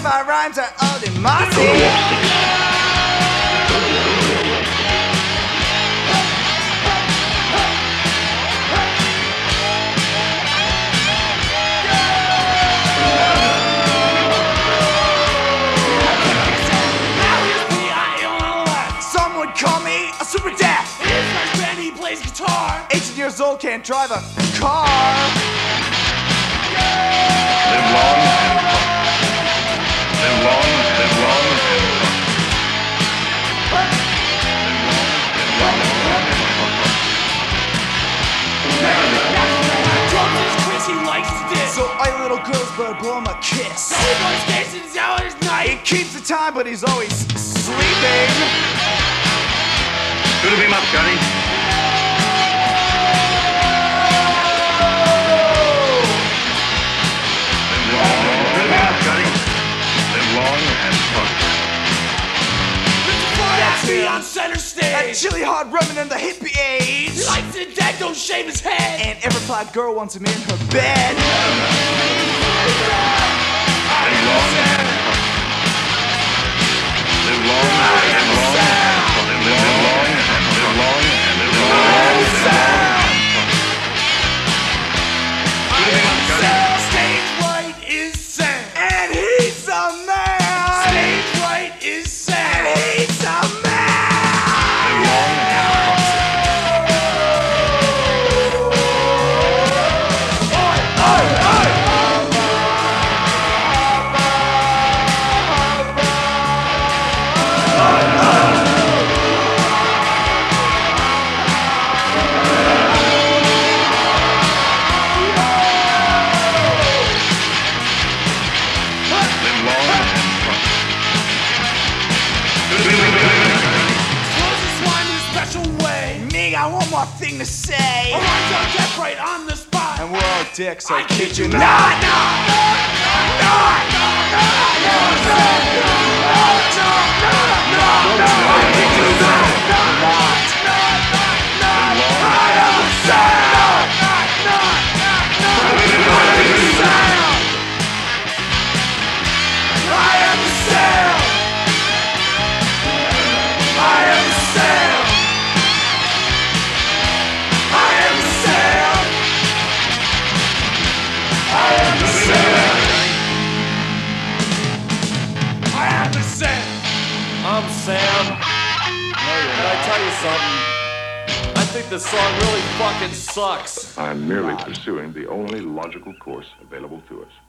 my rhymes are old and mossy. Call me a super dad. His first band, he plays guitar. 18 years old, can't drive a car. Live long and prosper. Live long and prosper. Drums is Chris, he likes to diss. So I little girls better blow him a kiss. He goes dancing his hours night. He keeps the time, but he's always sleeping. Good to be much, Scotty. Live long and prosper. That's me on center stage. That chili hard rubbing in the hippie age. He likes it dead, don't shave his head. And every fly girl wants him in her bed. Live long and prosper. Live long and prosper. Live long and prosper. Stage right is Sam. And he's a man. Stage right is Sam. And he's a man. Live long and I want one more thing to say. A rhyme's on death right on the spot. And we're all dicks, I kid you not. I'm Sam, and I tell you something, I think this song really fucking sucks. I'm merely pursuing the only logical course available to us.